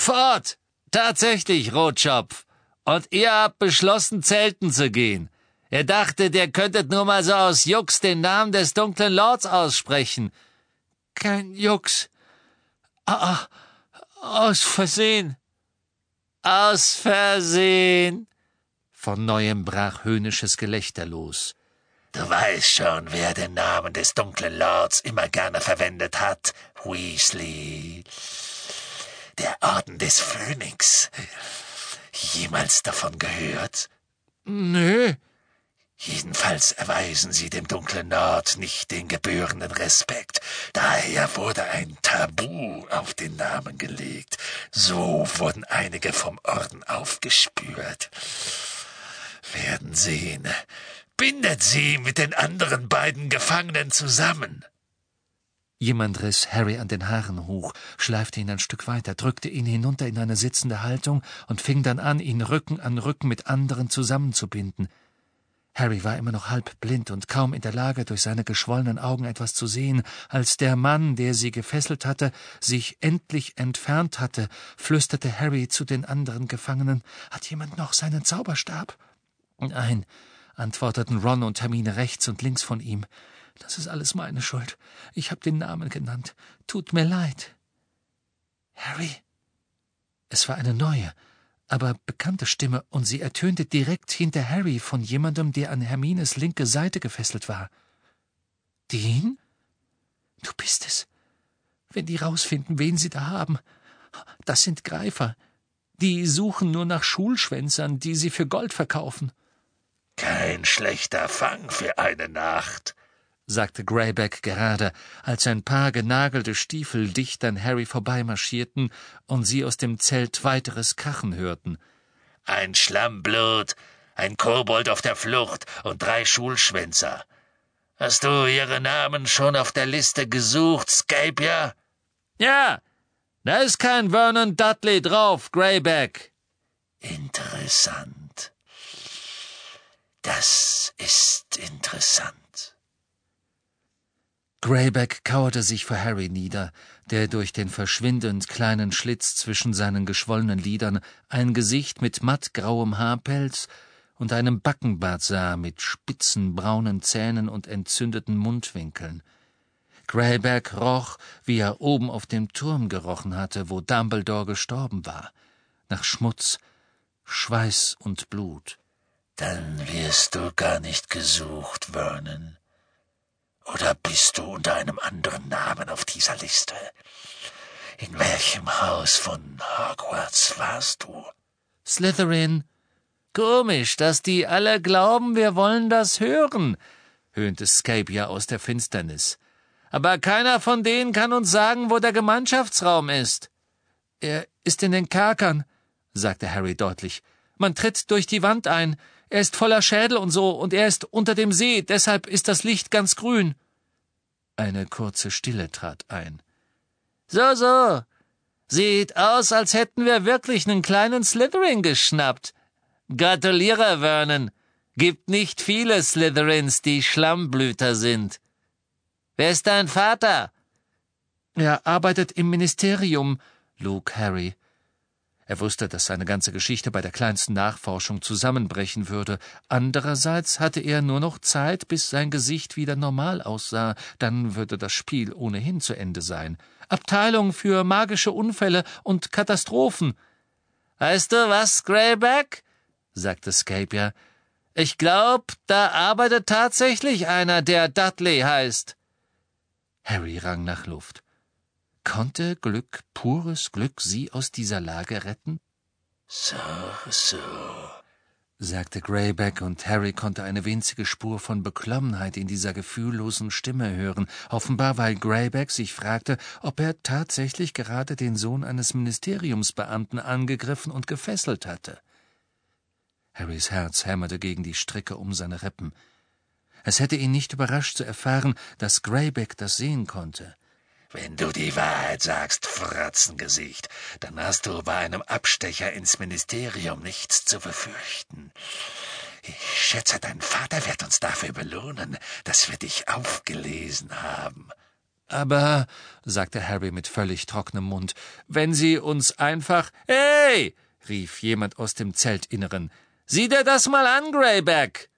Fort! Tatsächlich, Rotschopf. Und ihr habt beschlossen, zelten zu gehen. Ihr dachtet, ihr könntet nur mal so aus Jux den Namen des dunklen Lords aussprechen. Kein Jux. Aus Versehen. Aus Versehen. Von neuem brach höhnisches Gelächter los. Du weißt schon, wer den Namen des dunklen Lords immer gerne verwendet hat, Weasley. Der Orden des Phönix. Jemals davon gehört? Nö. Jedenfalls erweisen sie dem dunklen Lord nicht den gebührenden Respekt. Daher wurde ein Tabu auf den Namen gelegt. So wurden einige vom Orden aufgespürt. Werden sehen. Bindet sie mit den anderen beiden Gefangenen zusammen. Jemand riss Harry an den Haaren hoch, schleifte ihn ein Stück weiter, drückte ihn hinunter in eine sitzende Haltung und fing dann an, ihn Rücken an Rücken mit anderen zusammenzubinden. Harry war immer noch halb blind und kaum in der Lage, durch seine geschwollenen Augen etwas zu sehen. Als der Mann, der sie gefesselt hatte, sich endlich entfernt hatte, flüsterte Harry zu den anderen Gefangenen: »Hat jemand noch seinen Zauberstab?« »Nein«, antworteten Ron und Hermine rechts und links von ihm. »Das ist alles meine Schuld. Ich habe den Namen genannt. Tut mir leid.« »Harry?« Es war eine neue, aber bekannte Stimme, und sie ertönte direkt hinter Harry von jemandem, der an Hermines linke Seite gefesselt war. »Dean? Du bist es. Wenn die rausfinden, wen sie da haben. Das sind Greifer. Die suchen nur nach Schulschwänzern, die sie für Gold verkaufen.« »Kein schlechter Fang für eine Nacht«, sagte Greyback gerade, als ein paar genagelte Stiefel dicht an Harry vorbeimarschierten und sie aus dem Zelt weiteres Krachen hörten. »Ein Schlammblut, ein Kobold auf der Flucht und 3 Schulschwänzer. Hast du ihre Namen schon auf der Liste gesucht, Scabier?« »Ja, da ist kein Vernon Dudley drauf, Greyback.« »Interessant. Das ist interessant.« Greyback kauerte sich vor Harry nieder, der durch den verschwindend kleinen Schlitz zwischen seinen geschwollenen Lidern ein Gesicht mit mattgrauem Haarpelz und einem Backenbart sah mit spitzen braunen Zähnen und entzündeten Mundwinkeln. Greyback roch, wie er oben auf dem Turm gerochen hatte, wo Dumbledore gestorben war, nach Schmutz, Schweiß und Blut. »Dann wirst du gar nicht gesucht, Vernon. Oder bist du unter einem anderen Namen auf dieser Liste? In welchem Haus von Hogwarts warst du?« »Slytherin.« »Komisch, dass die alle glauben, wir wollen das hören«, höhnte Scabier aus der Finsternis. »Aber keiner von denen kann uns sagen, wo der Gemeinschaftsraum ist.« »Er ist in den Kerkern«, sagte Harry deutlich. »Man tritt durch die Wand ein. Er ist voller Schädel und so, und er ist unter dem See, deshalb ist das Licht ganz grün.« Eine kurze Stille trat ein. »So. Sieht aus, als hätten wir wirklich einen kleinen Slytherin geschnappt. Gratuliere, Vernon. Gibt nicht viele Slytherins, die Schlammblüter sind. Wer ist dein Vater?« »Er arbeitet im Ministerium«, log Harry. Er wusste, dass seine ganze Geschichte bei der kleinsten Nachforschung zusammenbrechen würde. Andererseits hatte er nur noch Zeit, bis sein Gesicht wieder normal aussah. Dann würde das Spiel ohnehin zu Ende sein. Abteilung für magische Unfälle und Katastrophen. »Weißt du was, Greyback?«, sagte Scabier. »Ich glaub, da arbeitet tatsächlich einer, der Dudley heißt.« Harry rang nach Luft. Konnte Glück, pures Glück, sie aus dieser Lage retten? »So«, sagte Greyback, und Harry konnte eine winzige Spur von Beklommenheit in dieser gefühllosen Stimme hören, offenbar weil Greyback sich fragte, ob er tatsächlich gerade den Sohn eines Ministeriumsbeamten angegriffen und gefesselt hatte. Harrys Herz hämmerte gegen die Stricke um seine Rippen. Es hätte ihn nicht überrascht zu erfahren, dass Greyback das sehen konnte. »Wenn du die Wahrheit sagst, Fratzengesicht, dann hast du bei einem Abstecher ins Ministerium nichts zu befürchten. Ich schätze, dein Vater wird uns dafür belohnen, dass wir dich aufgelesen haben.« Aber, sagte Harry mit völlig trockenem Mund, wenn Sie uns einfach... »Hey«, rief jemand aus dem Zeltinneren, »sieh dir das mal an, Greyback!«